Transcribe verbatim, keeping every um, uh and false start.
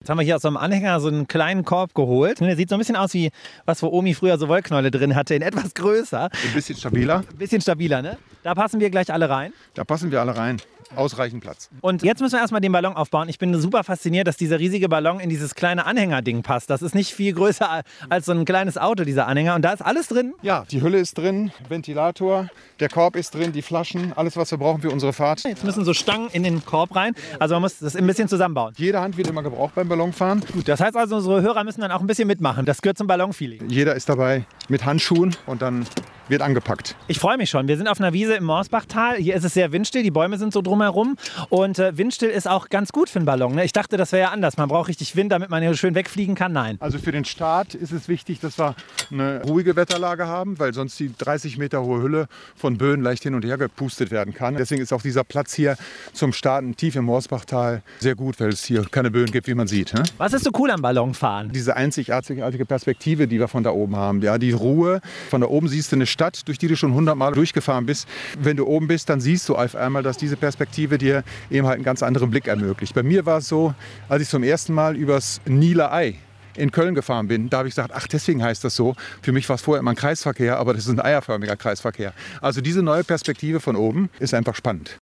Jetzt haben wir hier aus so einem Anhänger so einen kleinen Korb geholt. Der sieht so ein bisschen aus wie was, wo Omi früher so Wollknäule drin hatte, in etwas größer. Ein bisschen stabiler. Ein bisschen stabiler, ne? Da passen wir gleich alle rein. Da passen wir alle rein. Ausreichend Platz. Und jetzt müssen wir erstmal den Ballon aufbauen. Ich bin super fasziniert, dass dieser riesige Ballon in dieses kleine Anhängerding passt. Das ist nicht viel größer als so ein kleines Auto, dieser Anhänger. Und da ist alles drin. Ja, die Hülle ist drin, Ventilator, der Korb ist drin, die Flaschen, alles, was wir brauchen für unsere Fahrt. Jetzt müssen so Stangen in den Korb rein. Also man muss das ein bisschen zusammenbauen. Jede Hand wird immer gebraucht beim Ballonfahren. Gut, das heißt also, unsere Hörer müssen dann auch ein bisschen mitmachen. Das gehört zum Ballonfeeling. Jeder ist dabei mit Handschuhen und dann wird angepackt. Ich freue mich schon. Wir sind auf einer Wiese im Morsbachtal. Hier ist es sehr windstill. Die Bäume sind so drumherum. Und äh, windstill ist auch ganz gut für einen Ballon. Ne? Ich dachte, das wäre ja anders. Man braucht richtig Wind, damit man hier schön wegfliegen kann. Nein. Also für den Start ist es wichtig, dass wir eine ruhige Wetterlage haben, weil sonst die dreißig Meter hohe Hülle von Böen leicht hin und her gepustet werden kann. Deswegen ist auch dieser Platz hier zum Starten tief im Morsbachtal sehr gut, weil es hier keine Böen gibt, wie man sieht. Ne? Was ist so cool am Ballonfahren? Diese einzigartige Perspektive, die wir von da oben haben. Ja, die Ruhe. Von da oben siehst du eine Stadt, durch die du schon hundertmal durchgefahren bist. Wenn du oben bist, dann siehst du auf einmal, dass diese Perspektive dir eben halt einen ganz anderen Blick ermöglicht. Bei mir war es so, als ich zum ersten Mal übers Nieler Ei in Köln gefahren bin, da habe ich gesagt, ach, deswegen heißt das so. Für mich war es vorher immer ein Kreisverkehr, aber das ist ein eierförmiger Kreisverkehr. Also diese neue Perspektive von oben ist einfach spannend.